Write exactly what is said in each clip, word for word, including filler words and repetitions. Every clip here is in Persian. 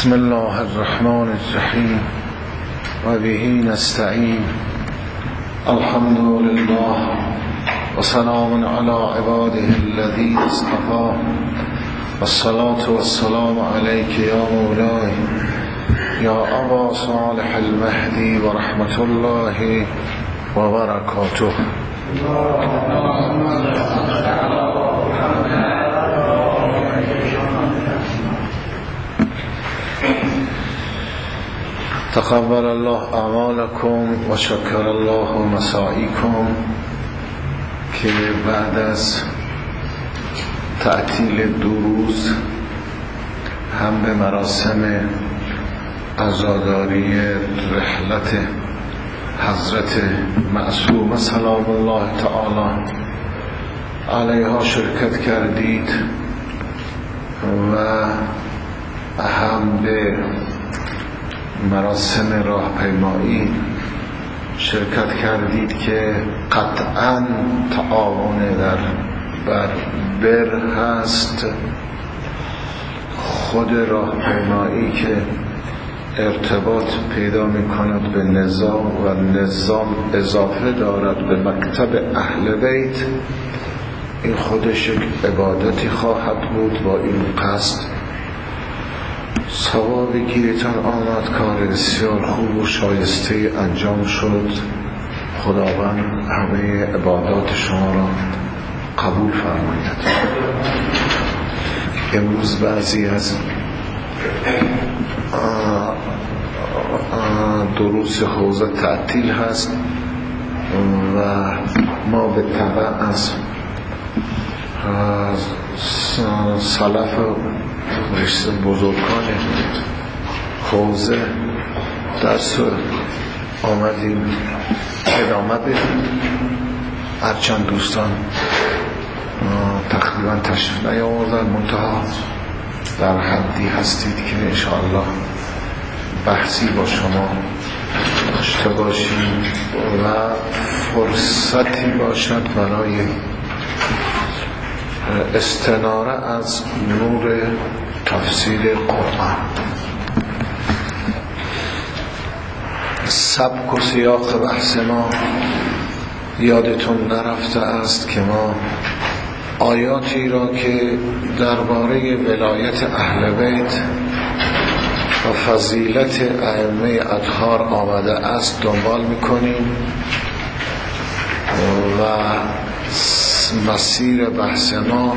بسم الله الرحمن الرحیم و به نستعین. الحمد لله و سلام علی عباده الذین اصطفى و الصلاة و السلام علیک یا مولای یا ابا صالح المهدی و رحمت الله و برکاته. تقبل الله اعمالکم و شکر الله مساعیکم. که بعد از تعطیل دو روز هم به مراسم عزاداری رحلت حضرت معصومه سلام الله تعالی علیها شرکت کردید و هم به مراسم راهپیمایی شرکت کردید که قطعاً تعاون در بر بر هست. خود راهپیمایی که ارتباط پیدا می کند به نظام و نظام اضافه دارد به مکتب اهل بیت، این خودش یک عبادتی خواهد بود. با این قصد ثوابی گیرتان آمد، کار بسیار خوب و شایسته انجام شد. خداوند همه عبادات شما را قبول فرماید. امروز بعضی از دروس حوزه تعطیل هست و ما به تبع از سلف بزرگان حوزه درس آمدیم ادامه بدیم. هرچند دوستان تقریبا تشریف نیاوردن، منتها در حدی هستید که انشاءالله بحثی با شما داشته باشیم و فرصتی باشد برای استناره از نور تفسیر قرآن. سبک و سیاق بحث ما یادتون نرفته است که ما آیاتی را که درباره ولایت اهل بیت و فضیلت ائمه اطهار آمده است دنبال میکنیم و مسیر بحث ما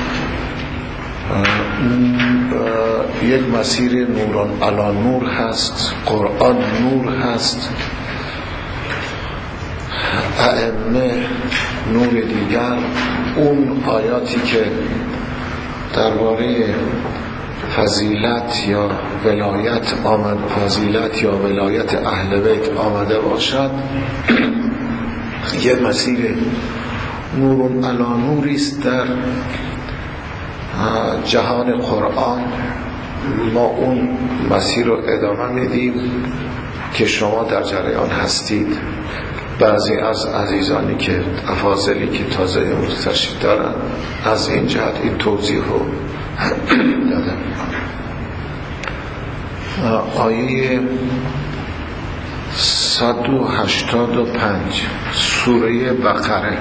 یک مسیر نوران علی نور هست. قرآن نور هست، ائمه نور دیگر. اون آیاتی که درباره فضیلت یا ولایت آمد فضیلت یا ولایت اهل بیت آمده باشد، یک مسیر نور علی نوری است در جهان قرآن. ما اون مسیر رو ادامه میدیم که شما در جریان هستید. بعضی از عزیزانی که افاضلی که تازه امروز تشریف دارن از این جهت این توضیح رو دادم. آیه صد و هشتاد و پنج سوره بقره.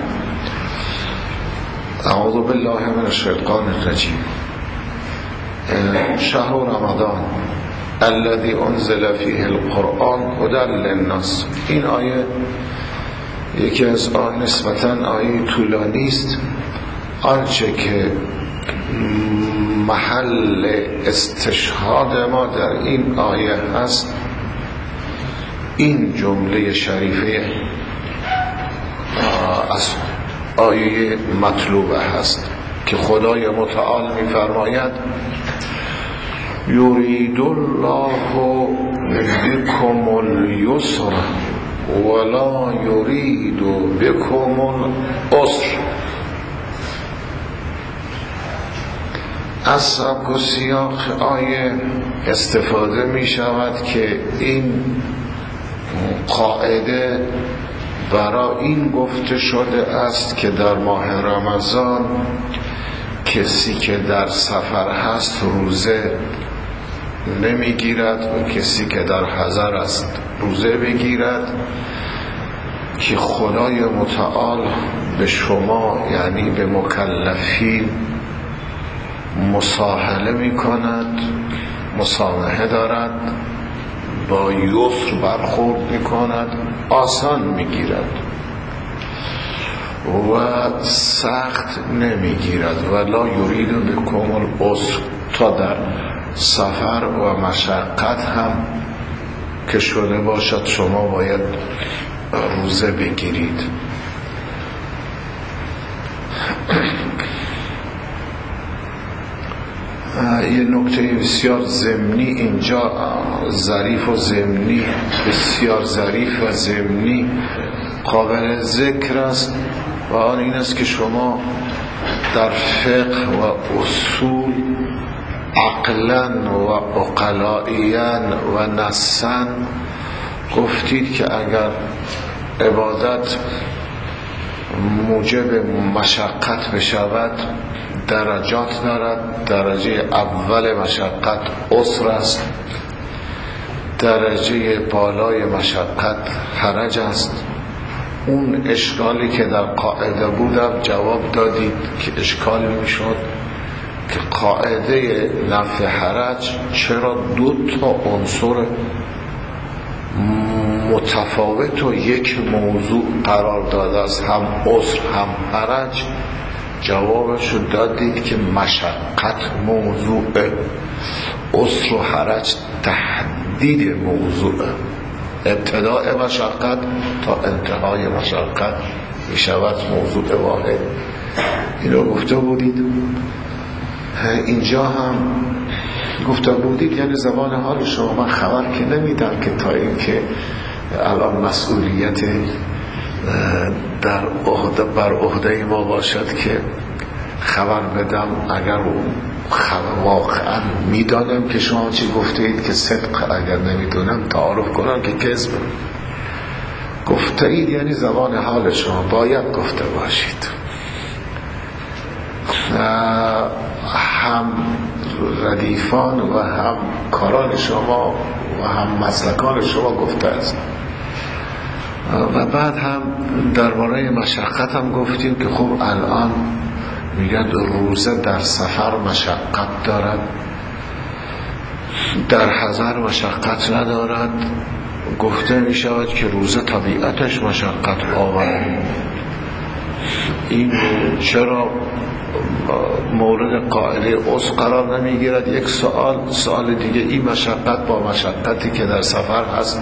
اعوذ بالله من الشیطان الرجیم. شهر رمضان الذي انزل فیه القرآن هدی للناس. این آیه یکی از آیه نسبتاً آیه طولانی است. آنچه که محل استشهاد ما در این آیه هست این جمله شریفه از آیه مطلوبه هست که خدای متعال می فرماید یرید الله بكم اليسر ولا یرید بكم العسر. از سبک و سیاق آیه استفاده می شود که این قاعده برای این گفته شده است که در ماه رمضان کسی که در سفر هست روزه نمیگیرد و کسی که در حضر است روزه بگیرد که خدای متعال به شما یعنی به مکلفین مساهله می کند، مسامحه دارد، با یسر برخورد می کند، آسان می گیرد و سخت نمی گیرد و لا یرید بکم العسر، تا در سفر و مشقت هم که شده باشد شما باید روزه بگیرید. یه نکته بسیار ضمنی اینجا، ظریف و ضمنی، بسیار ظریف و ضمنی قابل ذکر است و آن این است که شما در فقه و اصول عقلاً و عقلائیاً و نصاً گفتید که اگر عبادت موجب مشقت بشود درجات دارد. درجه اول مشقت عسر است، درجه بالای مشقت حرج است. اون اشکالی که در قاعده بودم جواب دادید که اشکال میشد که قاعده نفع حرج چرا دو تا عنصر متفاوت و یک موضوع قرار داده است، هم عسر هم حرج؟ جوابشو دادید که مشقت موضوع، عسر و حرج تحدید موضوع، ابتداء مشقت تا انتهای مشقت می شود موضوع واحد. اینو گفته بودید. اینجا هم گفته بودید یعنی زبان حال شما من خبر که نمیدم که تا این که الان مسئولیت در عهده بر عهده ما باشد که خبر بدم. اگر واقعا میدانم که شما چی گفته اید که صدق، اگر نمیدونم تعارف کنم که کذب گفته اید، یعنی زبان حال شما باید گفته باشید. هم ردیفان و هم کاران شما و هم مسلکان شما گفته است. و بعد هم درباره مشقت هم گفتیم که خب الان میگن روزه در سفر مشقت دارد، در حضر مشقت ندارد. گفته می شود که روزه طبیعتش مشقت آورد. این چرا مورد قاعده عسر قرار نمی گیرد؟ یک سوال. سوال دیگه، این مشقت با مشقتی که در سفر هست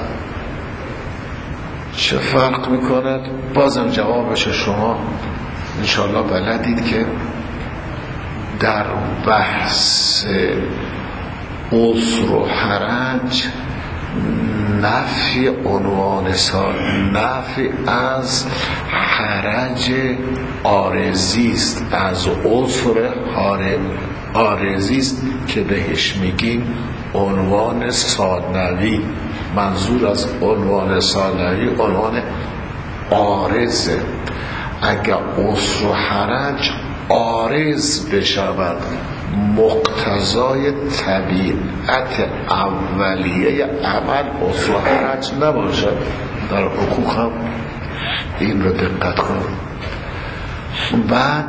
چه فرق می کند؟ بازم جوابش شما انشاءالله بلدید که در بحث عسر و حرج نفی عنوان سال، نفی از حرج عارضی است، از عسر عارضی است که بهش میگیم عنوان ثانوی. منظور از عنوان ثانوی عنوان عارضه. اگر عسر و حرج عارض بشود، مقتضای طبیعت اولیه عمل عسر و حرج نباشد. در حقوق هم این رو دقت کن. بعد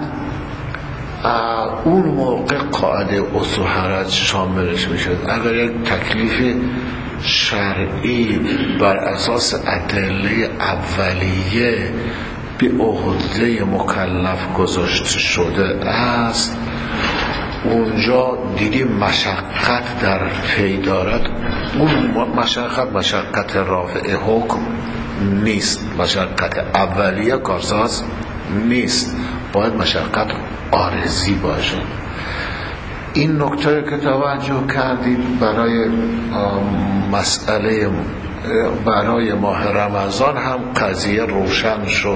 اون موقع قاعده عسر و حرج شاملش میشد. اگر یک تکلیف شرعی بر اساس ادله اولیه به عهده مکلف گذاشته شده است، اونجا دیدی مشقت در پی دارد. اون مشقت مشقت رافع حکم نیست، مشقت اولیه کارساز نیست، باید مشقت عارضی باشه. این نکته که توجه کردید برای مسئله برای ماه رمضان هم قضیه روشن شد.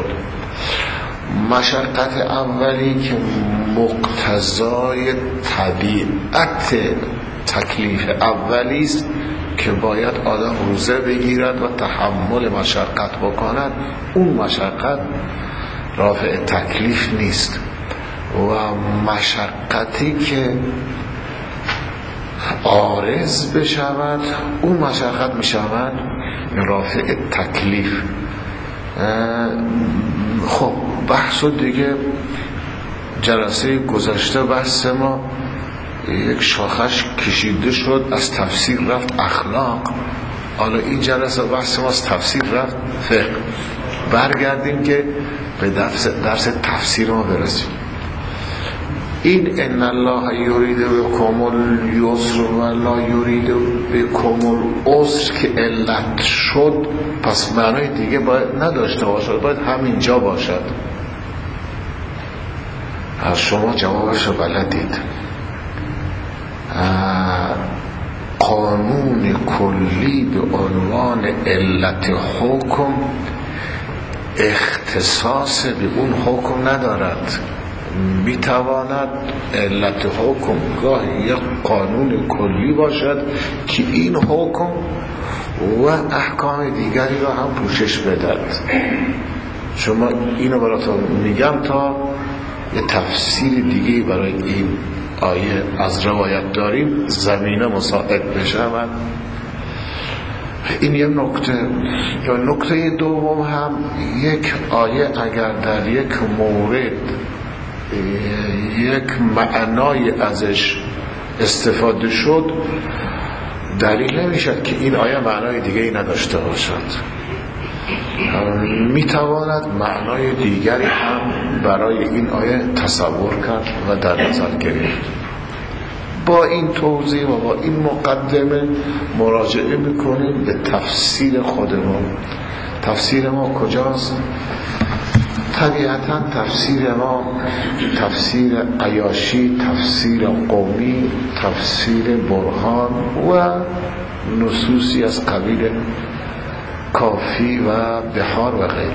مشقت اولی که مقتضای طبیعت تکلیف اولی است که باید آدم روزه بگیرد و تحمل مشقت بکند، اون مشقت رافع تکلیف نیست. و مشقتی که عارض بشود، اون مشقت می شود رافع تکلیف. خب بحث دیگه جلسه گذشته بحث ما یک شاخش کشیده شد، از تفسیر رفت اخلاق. حالا این جلسه بحث ما از تفسیر رفت فقه. برگردیم که به درس, درس تفسیر ما برسیم. این ان الله یرید بکم الیسر و لا یرید بکم العسر که علت شد، پس معنای دیگه باید نداشته باشد، باید همینجا باشد. از شما جوابش رو بلدید. قانون کلی به عنوان علت حکم اختصاص به اون حکم ندارد. میتواند علت حکم گاهی یک قانون کلی باشد که این حکم و احکام دیگری را هم پوشش بدهد. شما اینو براتون میگم تا یه تفسیر دیگه برای این آیه از روایت داریم، زمینه مساعد بشود. این یه نکته. یا نکته دوم هم، یک آیه اگر در یک مورد یک معنای ازش استفاده شد، دلیل نمیشد که این آیه معنای دیگه ای نداشته باشد. میتواند معنای دیگری هم برای این آیه تصور کرد و در نظر گرفت. با این توضیح و با این مقدمه مراجعه میکنیم به تفسیر خودمون. تفسیر ما کجاست؟ طبیعتا تفسیر ما تفسیر عیاشی، تفسیر قومی، تفسیر برهان و نصوصی از قبیل کافی و بحار و غیره.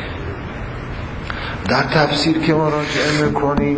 در تفسیر که مراجعه میکنیم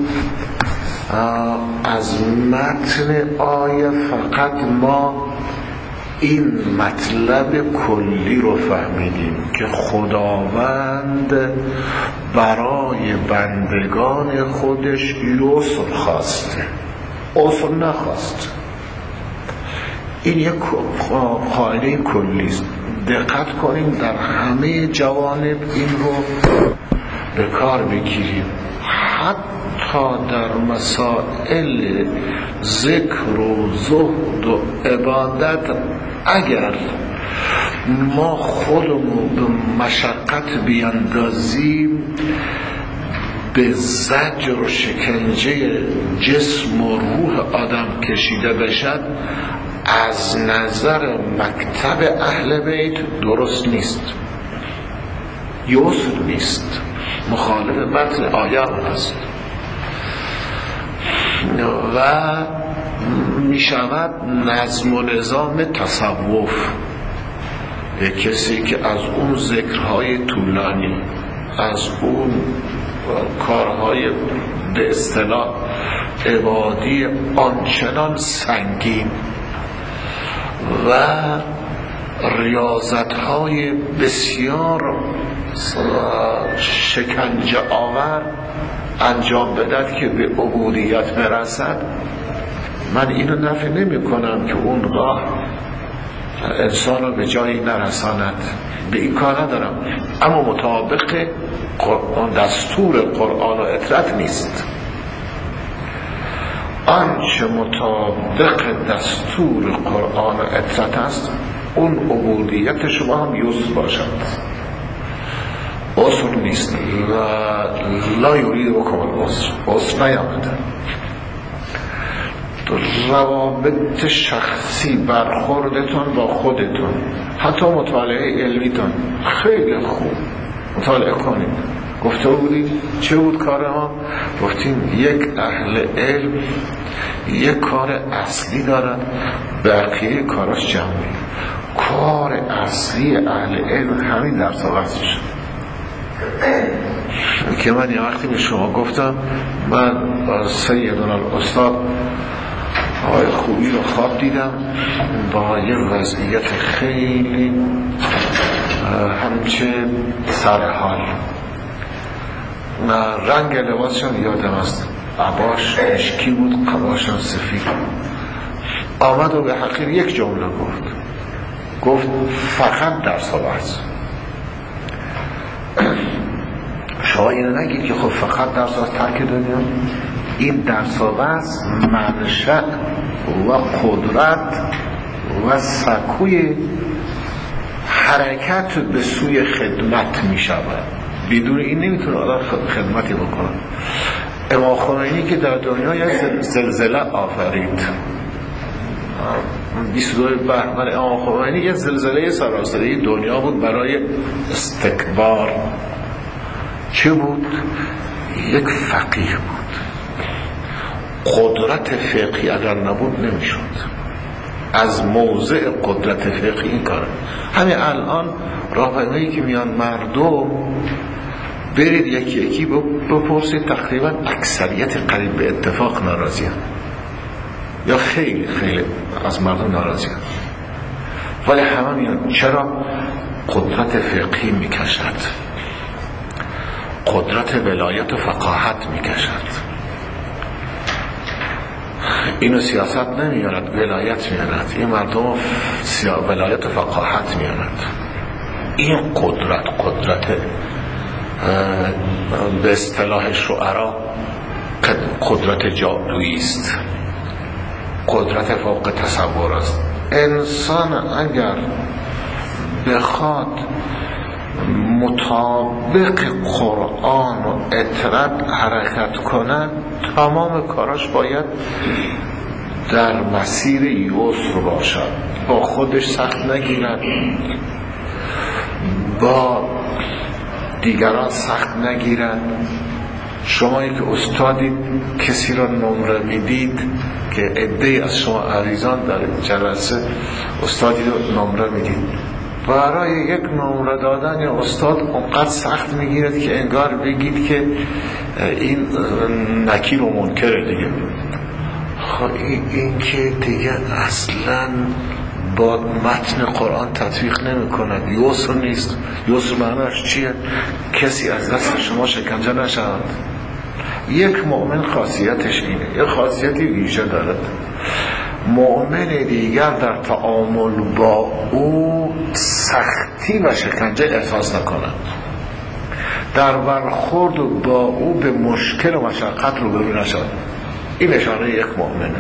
از متن آیه فقط ما این مطلب کلی رو فهمیدیم که خداوند برای بندگان خودش یسر خواسته، عسر نخواست. این یک قاعده کلی است. دقت کنیم در همه جوانب این رو به کار بگیریم. حتی در مسائل ذکر و زهد و عبادت اگر ما خودمون به مشقت بیاندازیم، به زجر و شکنجه جسم و روح آدم کشیده بشد، از نظر مکتب اهل بیت درست نیست، یسر نیست، مخالف متن آیه است و می شود نظم و نظام تصوف. یک کسی که از اون ذکرهای طولانی، از اون کارهای به اصطلاح عبادی آنچنان سنگین و ریاضت‌های بسیار شکنجه آور انجام بدهد که به عبودیت برسد، من اینو نفی نمی کنم که اون راه انسان رو به جایی نرساند، به این کار ندارم، اما مطابق قرآن، دستور قرآن و اطاعت نیست. آنچه مطابق دستور قرآن و اطاعت است، اون عبودیت شما هم یسر باشد، عسر نیست. و لا یرید بکم العسر، عسر نیامده. روابط شخصی برخوردتون با خودتون، حتی مطالعه علمیتون خیلی خوب مطالعه کنید. گفته بودیم چه بود کار ما؟ گفتیم یک اهل علم یک کار اصلی دارن، بقیه کاراش جمعی. کار اصلی اهل علم همین درس آغازش که من یه وقتی به شما گفتم، من سیدنا الاستاد آقای خوبی رو خواب دیدم با یه وضعیت خیلی همچه سرحال، رنگ لباسشان یادم است، عباش اشکی بود، قباشان سفید. آمد و به حقیر یک جمله گفت گفت فقط درس و بحث. شما اینو نگید که خب فقط درس و ترک دنیا. این درس و بحث منشأ و قدرت و سکوی حرکت به سوی خدمت می شود. بدون این نمیتونه آدم خدمتی بکنه. امام خمینی که در دنیا یک زلزله آفرید، بیست و دو بهمن امام خمینی یک زلزله سراسری دنیا بود برای استکبار. چه بود؟ یک فقیه بود. قدرت فقهی اگر نبود نمیشد. از موضع قدرت فقهی این کاره. همین الان راهپیمایی که میان مردم، برید یکی یکی بپرسید، تقریبا اکثریت قریب به اتفاق ناراضی هم. یا خیلی خیلی از مردم ناراضی هم. ولی همه میان. چرا؟ قدرت فقهی میکشد، قدرت ولایت و فقاهت میکشد. اینو سیاست نمیارد، ولایت میارد. این مردم سیا... ولایت و فقاهت میارد. این قدرت قدرت به اصطلاح شعرا قدرت جادویی است، قدرت فوق تصور است. انسان اگر بخواد مطابق قرآن و اطرت حرکت کنه، تمام کاراش باید در مسیر یسر باشد. با خودش سخت نگیرد، با دیگران سخت نگیرد. شما که استادی کسی را نمره میدید، که عده‌ای از شما عزیزان در جلسه استادی رو نمره میدید، برای یک نمره دادن یا استاد اونقدر سخت میگیرد که انگار بگید که این نکیر و منکره دیگه. این, این که دیگه اصلا با متن قرآن تطبیق نمی کند. یسر نیست. یسر معنیش چیه؟ کسی از دست شما شکنجه نشود. یک مؤمن خاصیتش اینه، یک خاصیتی ویژه دارد. مؤمن دیگر در تعامل با او سختی و شکنجه احساس نکند، در برخورد با او به مشکل و مشقت روبرو نشود. این نشانه یک مؤمنه.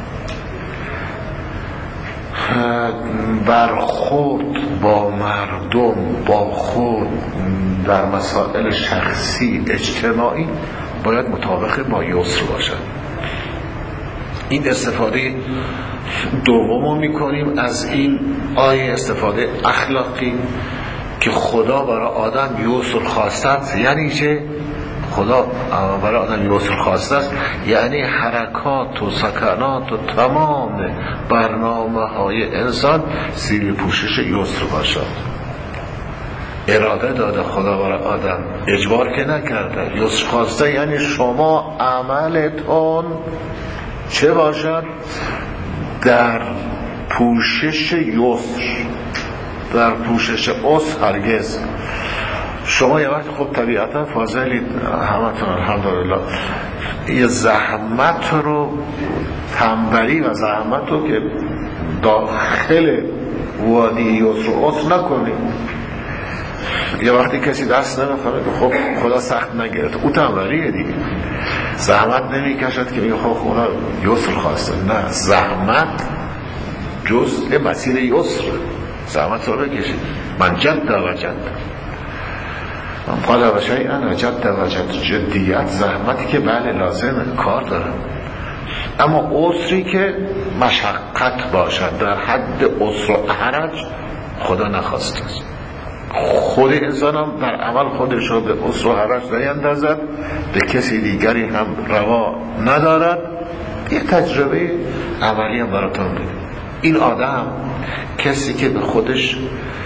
برخورد با مردم، با خود در مسائل شخصی اجتماعی باید مطابق با یسر باشد. این استفاده دومو میکنیم از این آیه، استفاده اخلاقی که خدا برای آدم یسر خواسته است. یعنی چه؟ خدا برای آدم یسر خواسته است یعنی حرکات و سکنات و تمام برنامه های انسان زیر پوشش یسر باشد. اراده داده خدا برای آدم، اجبار که نکرده. یسر خواسته یعنی شما عملتون چه باشد؟ در پوشش یسر، در پوشش عسر هرگز. شما یه وقت خب طبیعتا فاضلید همتون الحمدلله، یه زحمت رو، تنبلی و زحمت رو که داخل وادی یسر و عسر نکنید. یه وقتی کسی دست نمیخوره خب خدا سخت نگرد، او تنبلیه دیگه. زحمت نمی کشد که میگه خب خدا یسر خواسته. نه، زحمت جزء مسیر یسر. زحمت رو بکشید. من جد و جد من قال و شیئا و جد و جد. جدیت زحمتی که بله لازمه، کار داره، اما عسری که مشقت باشد در حد عسر و حرج خدا نخواسته است. خود انسان هم در عمل خودش رو به عسر و حرج نیندازد، به کسی دیگری هم روا ندارد. یک تجربه عملی هم براتون بگم. این آدم کسی که به خودش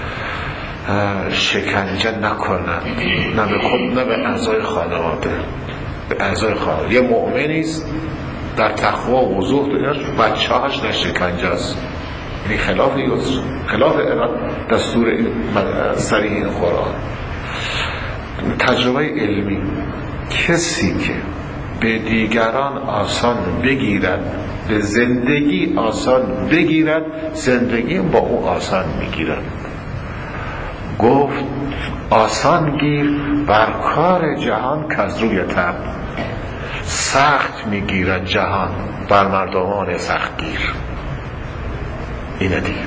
شکنجه نکنه، نه به خود نه به اعضای خانواده، به اعضای خانواده، یه مؤمنی است در تقوا و وضوح دنیاش، بچه هاش در شکنجه است. یعنی خلاف یسر، خلاف دستور صریح این قرآن. تجربه علمی، کسی که به دیگران آسان بگیرد به زندگی آسان بگیرد، زندگی با او آسان میگیرد. گفت آسان گیر بر کار جهان کز روی تب، سخت میگیرد جهان بر مردمان سخت گیر. اینه دیگه.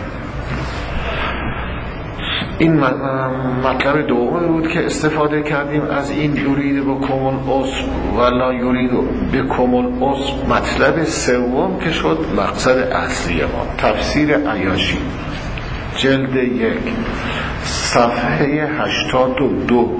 این مطلب دومی بود که استفاده کردیم از این یورید بکم العسر ولا یورید بکم العسر. مطلب سوم که شد مقصد اصلی ما، تفسیر عیاشی، جلد یک، صفحه هشتاد و دو.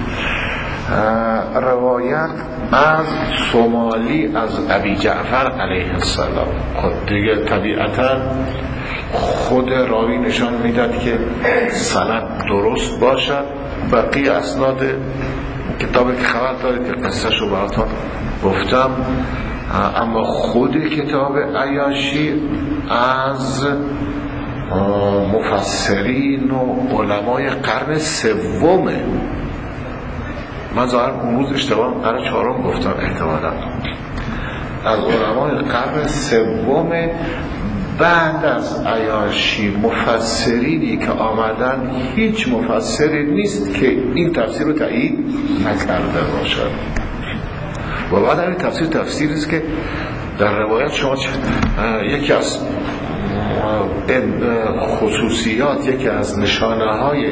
روایت از سومالی از ابی جعفر علیه السلام. خود دیگه طبیعتا خود راوی نشان میداد که سند درست باشد. بقیه اسناد کتابی که خبر دارید که قصه شو براتون گفتم، اما خود کتاب عیاشی از مفسرین و علمای قرن سومه. من ظاهر اون روز اشتباه قرن چهارم گفتم، احتمالا از علمای قرن سومه. بعد از عیاشی مفسرینی که آمدن، هیچ مفسری نیست که این تفسیر رو تایید نکرده باشد. و بعد این تفسیر تفسیری است که در روایت شما یکی از خصوصیات، یکی از نشانه های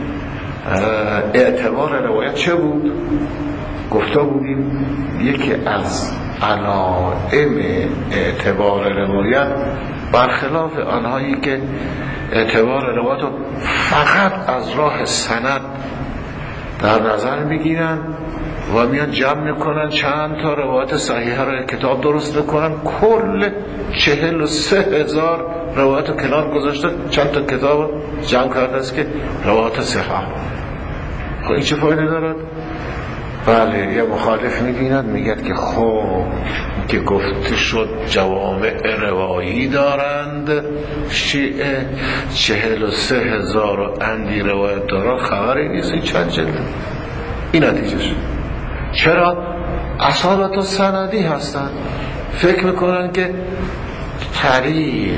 اعتبار روایت چه بود؟ گفته بودیم یکی از علائم اعتبار روایت برخلاف آنهایی که اعتبار روایت رو فقط از راه سند در نظر میگیرن و میان جمع میکنن، چند تا روایت صحیحه رو کتاب درست میکنن، کل چهل و سه هزار روایت رو کنار گذاشته، چند تا کتاب جمع کرده است که روایت صحیحه. خب این چه فایده دارد؟ بله، یه مخالف میبیند میگد که خب که گفته شد جوامع روایی دارند، شیعه چهل و سه هزار و اندی روایت دارن، خبری نیست این چند جلده. این نتیجه شد. چرا؟ اصالت و سندی هستن، فکر میکنن که طریق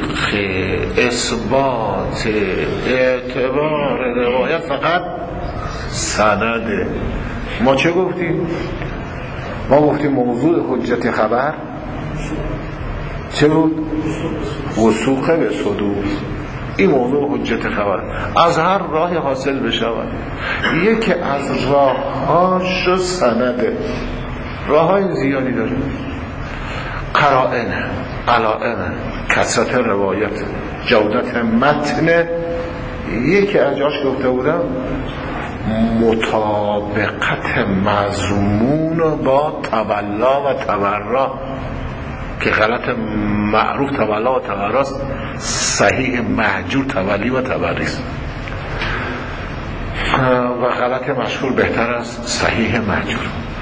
اثبات اعتبار روایت فقط سنده. ما چه گفتیم؟ ما گفتیم موضوع حجت خبر چه بود؟ وثوق به صدور. این موضوع حجت خبر از هر راهی حاصل بشود. یکی از راهاش سنده، راههای زیادی داره، قرائن، علائم، کثرت روایت، جودت متن. یکی از جاش گفته بودم مطابقت مضمون با تولا و تبرا، که غلط معروف تولا و تبراست، صحیح مهجور تولی و تبریست، و غلط مشهور بهتر است صحیح مهجور.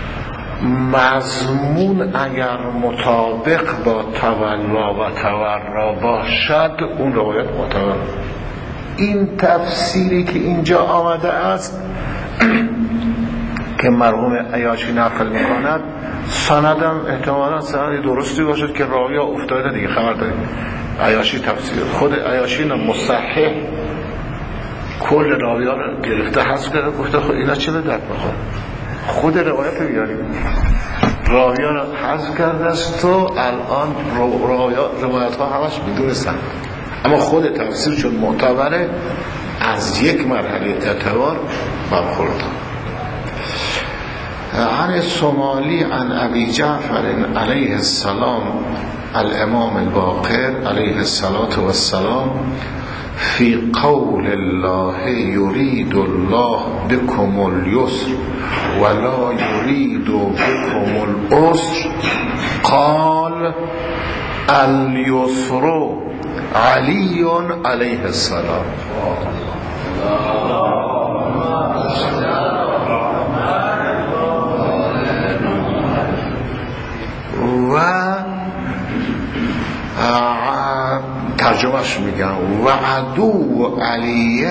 مضمون اگر مطابق با تولا و تبرا باشد اون روایت معتبر. این تفسیری که اینجا آمده است که مرحوم عیاشی نقل میکند، سندم احتمالا سند درستی باشد که راوی ها افتاده دیگه، خبر داریم. عیاشی تفسیر خود عیاشی مصحح کل راوی ها رو گرفته حذف کرده، گفته خود اینا چه به درد میخوره، خود روایت رو بیاریم. راوی ها رو حذف کرده است و الان روایت ها همش بدون سند، اما خود تفسیر چون معتبره از یک مرحله اعتبار برخورد. عن السومالی عن ابی جعفر علیه السلام الامام الباقر علیه الصلاة والسلام فی قول الله یرید الله بكم اليسر ولا یرید بكم العسر قال الیسر علی علیه السلام. و ترجمهش میگم و عدو علی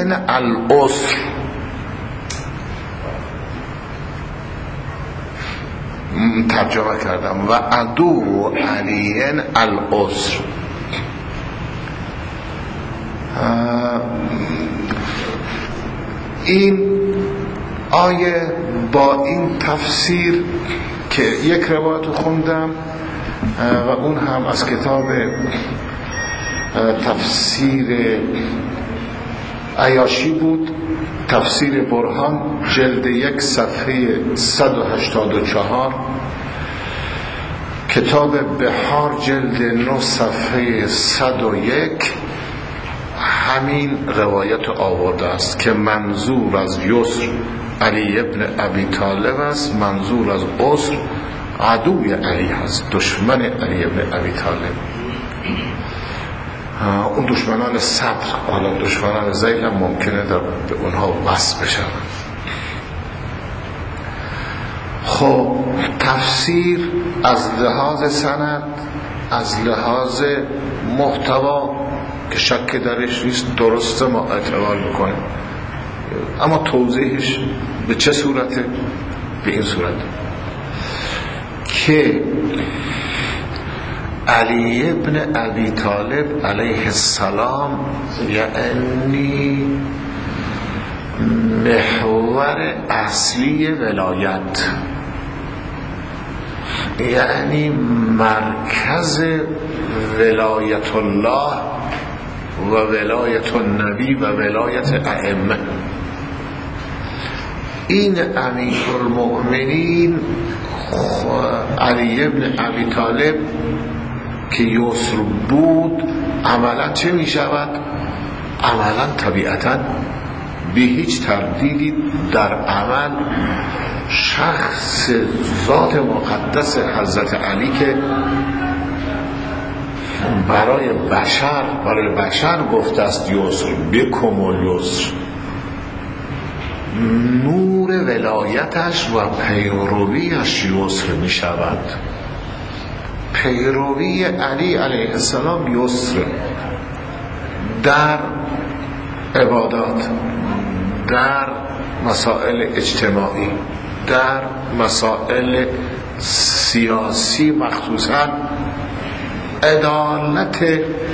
العسر. ترجمه کردم و عدو علی العسر. این آیه با این تفسیر که یک روایت خوندم و اون هم از کتاب تفسیر عیاشی بود، تفسیر برهان، جلد یک، صفحه صد و هشتاد و چهار، کتاب بحار جلد نه، صفحه صد و یک، همین روایت آورده است که منظور از یسر علی ابن ابی طالب است، منظور از عسر عدوی علی هست، دشمن علی ابن ابی طالب. اون دشمنان صدر، حالا دشمنان ذیل هم ممکنه در به اونها وصل بشن. خب تفسیر از لحاظ سند، از لحاظ محتوا که شک درش نیست درسته، ما اعتبار میکنیم، اما توضیحش به چه صورته؟ به این صورت که علی ابن ابی طالب علیه السلام یعنی محور اصلی ولایت، یعنی مرکز ولایت الله و ولایت النبی و ولایت ائمه. این امیرالمؤمنین علی ابن ابی طالب که یسر بود عملا چه می شود؟ عملا طبیعتا به هیچ تردیدی در عمل شخص ذات مقدس حضرت علی که برای بشر برای بشر گفته است یسر بکم و یسر، نور ولایتش و پیرویش یسر می شود. پیروی علی علیه السلام یسر در عبادات، در مسائل اجتماعی، در مسائل سیاسی، مخصوصا عدالت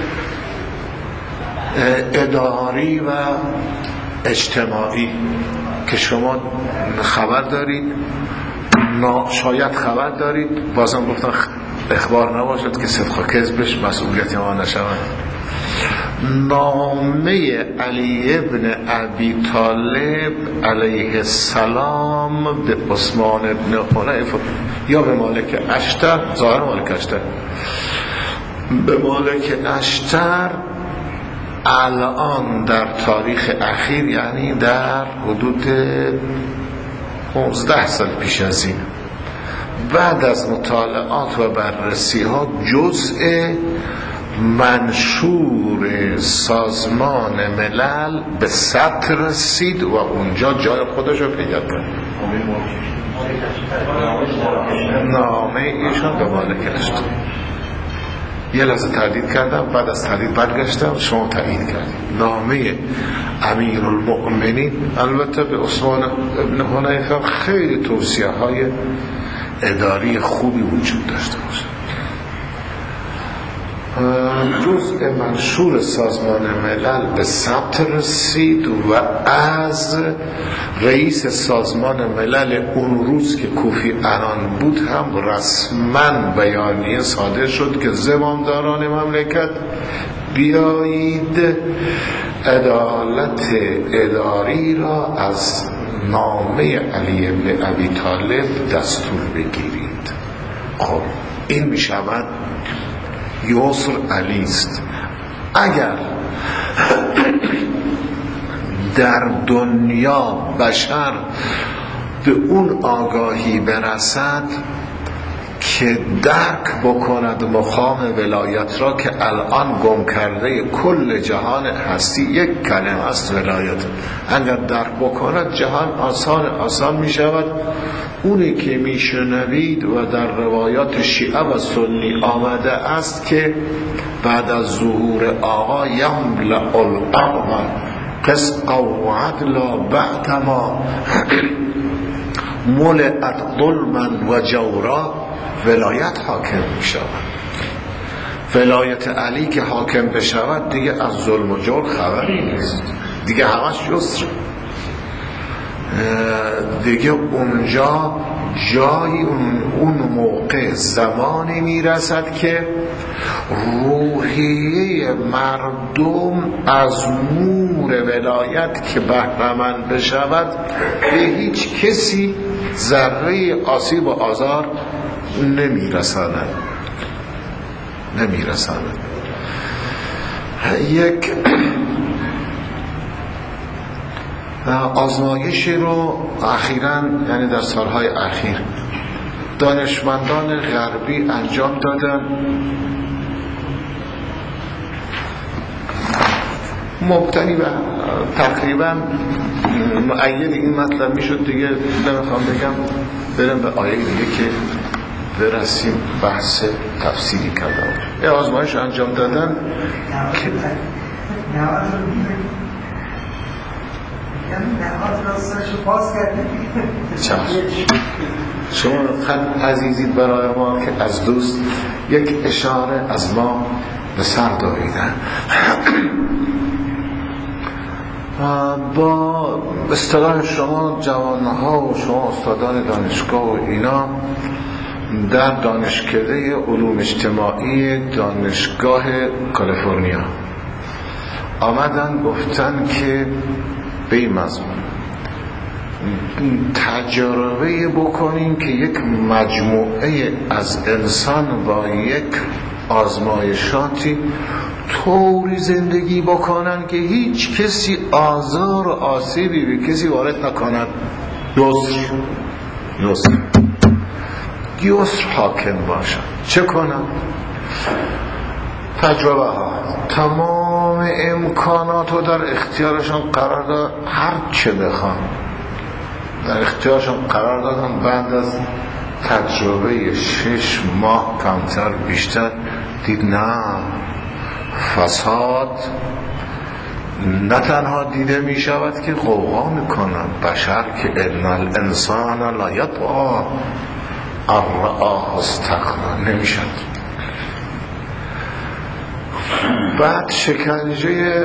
اداری و اجتماعی که شما خبر دارید، شاید خبر دارید، بازم گفتم اخبار نباشد که صدق و کذبش مسئولیت ما نشود. نامه علی ابن ابی طالب علیه السلام به عثمان ابن حنیف یا به مالک اشتر، ظاهر مالک اشتر، به مالک اشتر الان در تاریخ اخیر، یعنی در حدود پانزده سال پیش از این، بعد از مطالعات و بررسی ها جزء منشور سازمان ملل به ثبت رسید و اونجا جای خودش رو پیدا کرد. نامه ایشان به مالک اشتر. یه لحظه تردید کردم، بعد از تردید برگشتم، شما تایید کردید. نامه امیرالمؤمنین البته به عثمان ابن حنیفه خیلی توصیه های اداری خوبی وجود داشته باشه. جزء منشور سازمان ملل به ثبت رسید و از رئیس سازمان ملل اون روز که کوفی عنان بود هم رسما بیانیه صادر شد که زمامداران مملکت بیایید عدالت اداری را از نامه علی ابن ابی طالب دستور بگیرید. خب این می شود یسر علی است. اگر در دنیا بشر به اون آگاهی برسد که درک بکند مقام ولایت را که الان گم کرده کل جهان هستی یک کلمه است ولایت، اگر درک بکند جهان آسان آسان می شود. اونی که می شنوید و در روایات شیعه و سنی آمده است که بعد از ظهور آقا یملأ الارض قسطا و عدلا بعدما ملئت ظلما و جورا ولایت حاکم می شود. ولایت علی که حاکم بشود دیگه از ظلم و جور خبری نیست، دیگه همش یسر. دیگه اونجا جایی اون, اون موقع زمانی میرسد که روحیه مردم از نور ولایت که بهره‌مند بشود به هیچ کسی ذره آسیب و آزار نمیرساند نمیرساند یک آزمایشی رو اخیراً، یعنی در سالهای اخیر، دانشمندان غربی انجام دادن. مبتنی و تقریباً معید این مطلب میشد دیگه، نمیخوام بگم، برم به آیه دیگه که برسیم بحث تفسیری کردن. یه آزمایش انجام دادن که شما خط عزیزید برای ما که از دوست یک اشاره از ما به سر داریدن. با اصطلاح شما جوانها و شما استادان دانشگاه و اینا در دانشکده علوم اجتماعی دانشگاه کالیفرنیا آمدن گفتن که به این مضمون تجربه بکنیم که یک مجموعه از انسان با یک آزمایشاتی طوری زندگی بکنن که هیچ کسی آزار و آسیبی به کسی وارد نکند. یسر یسر یسر حاکم باشن. چه کنن؟ تجربه ها تمام امکانات رو در اختیارشان قرار داد، هر چه بخوان در اختیارشان قرار دادن. بعد از تجربه شش ماه کمتر بیشتر دید نه، فساد نه تنها دیده می شود که غوغا می کنن بشر که ان الانسان لا یطغی ان رآه استغنی نمیشد. بعد شکنجه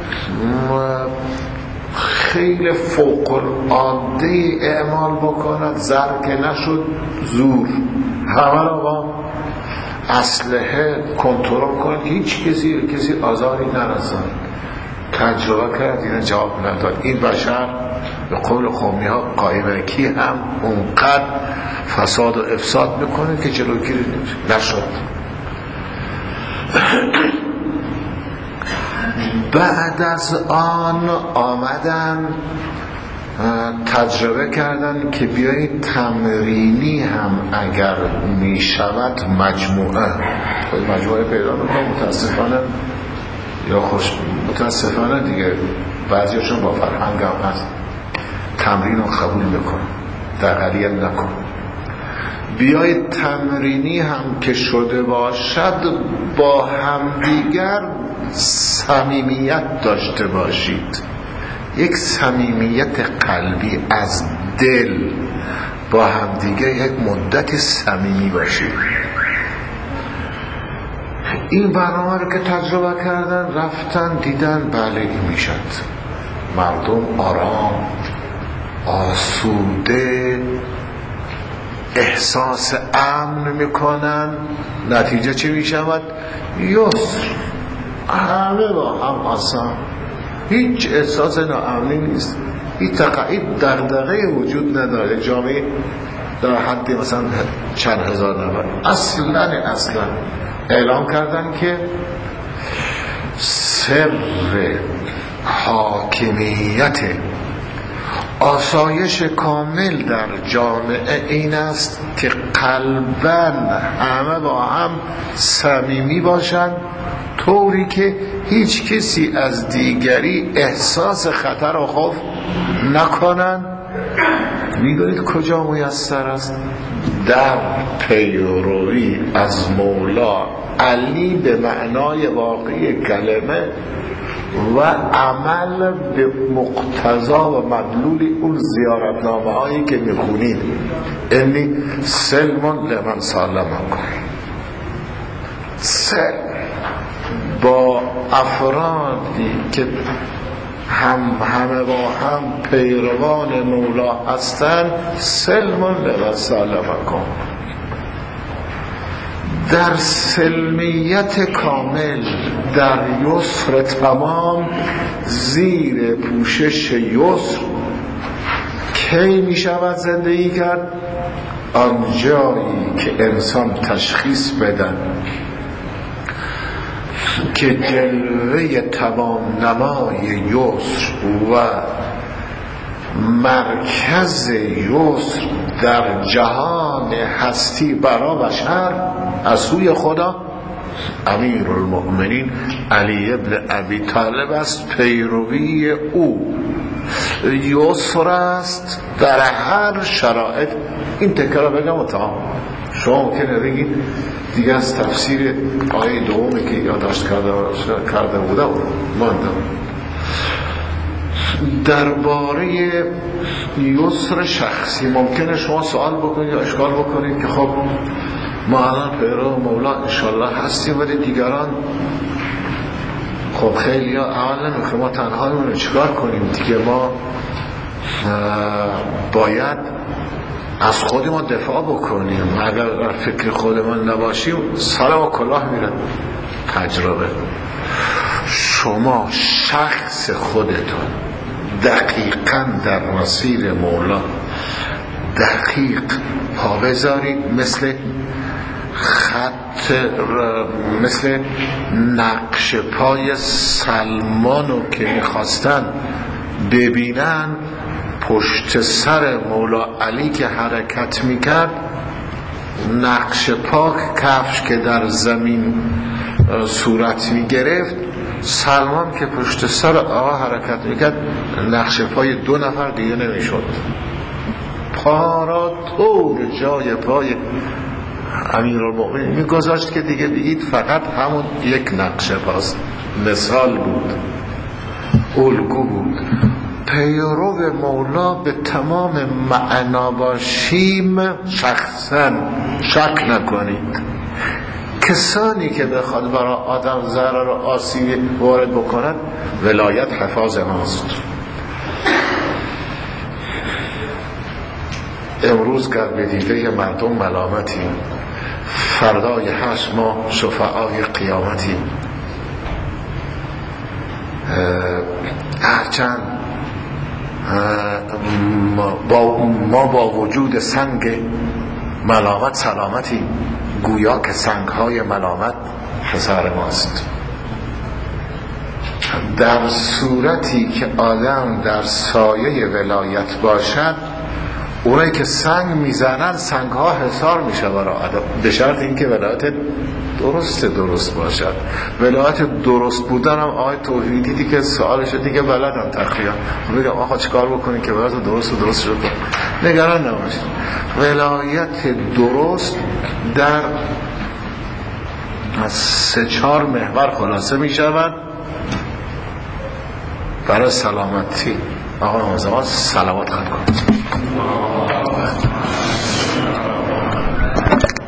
خیلی فوق العاده اعمال بکند، زر که نشد زور، همه را با اسلحه کنترل کند، هیچ کسی کسی آزاری نرساند. تجربه کرد، این جواب نداد. این بشر به قول قومی ها قایمکی هم اونقدر فساد و افساد میکنه که جلوگیری نشد. بعد از آن آمدن تجربه کردن که بیایید تمرینی هم اگر می شود مجموعه مجموعه پیدا میکنم. متاسفانه یا خوش متاسفانه دیگه بعضیشون با فرهنگ هم هست، تمرین رو قبول میکنم، دقلیت نکن. بیایید تمرینی هم که شده باشد با همدیگر صمیمیت داشته باشید، یک صمیمیت قلبی از دل با همدیگه یک مدت صمیمی باشید. این برنامه رو که تجربه کردن رفتن دیدن بله این میشد. مردم آرام، آسوده، احساس امن میکنن. نتیجه چی میشود؟ یسر، همه با هم آسان، هیچ احساس ناامنی نیست، هیچ تقعید دغدغه وجود نداره. جامعه در حد مثلا چند هزار نفر اصلا اصلا اعلام کردن که سر حاکمیت آسایش کامل در جامعه این است که قلباً همه با هم صمیمی باشند، طوری که هیچ کسی از دیگری احساس خطر و خوف نکنند. میدونید کجا میسر است؟ در پیروی از مولا علی به معنای واقعی کلمه و عمل به مقتضا و مدلول اون زیارتنامه هایی که میخونید. انی سلم لمن سلمکم، سلم با افرادی که هم همه با هم پیروان مولا هستند، سلم لمن سلمکم، در سلمیت کامل، در یسر تمام، زیر پوشش یسر کی می شود زندگی کرد؟ آنجایی که انسان تشخیص بدن که جلوه تمام نمای یسر و مرکز یسر در جهان هستی برا بشر از سوی خدا امیر المؤمنین علی ابن ابی طالب است. پیروی او یسر است در هر شرایط. این تکرار بگم و تمام. شما ممکنه بگید دیگه از تفسیر آیه دومی که یادداشت کرده بوده ماندم. درباره یسر شخصی ممکنه شما سوال بکنید یا اشکال بکنید که خب ما الان پیرو مولا انشالله هستیم ولی دیگران خب خیلی ها اول نمیخواه ما تنهایمون رو چیکار کنیم دیگه، ما باید از خودمون دفاع بکنیم، اگر در فکر خودمون نباشیم سلام و کلاه میره. تجربه شما شخص خودتون دقیقاً در مسیر مولا دقیق پا بذارید، مثل خط مثل نقش پای سلمانو که میخواستن ببینن پشت سر مولا علی که حرکت میکرد، نقش پا کفش که در زمین صورت میگرفت، سلمان که پشت سر آقا حرکت میکرد، نقش پای دو نفر دیگه نمیشد. پا را طور جای پای امیرالمؤمنین میگذاشت که دیگه بگید فقط همون یک نقش پاست. مثال بود، الگو بود. پیرو مولا به تمام معنا باشیم شخصا شک نکنید. کسانی که بخواد برای آدم ضرر و آسیب وارد بکند، ولایت حفاظ ماست. امروز گر به دیده مردم ملامتیم، فردای حشر ما شفعای قیامتیم. هرچند با ما با وجود سنگ ملامت سلامتیم، گویا که سنگ های ملامت پسر ماست. در صورتی که آدم در سایه ولایت باشد، اونایی که سنگ میزنن سنگ ها حصار میشه برای آدم، به شرط اینکه ولایت درست درست باشد. ولایت درست بودن هم آقای توحیدی دیگه سوالش دیگه بلدن تقریبا بگم آقا چیکار بکنین که ولایت درست و درست شد. نگران نباشید، ولایت درست در سه چهار محور خلاصه میشود برای سلامتی. آقا نمازمان سلامات خواهد کنید.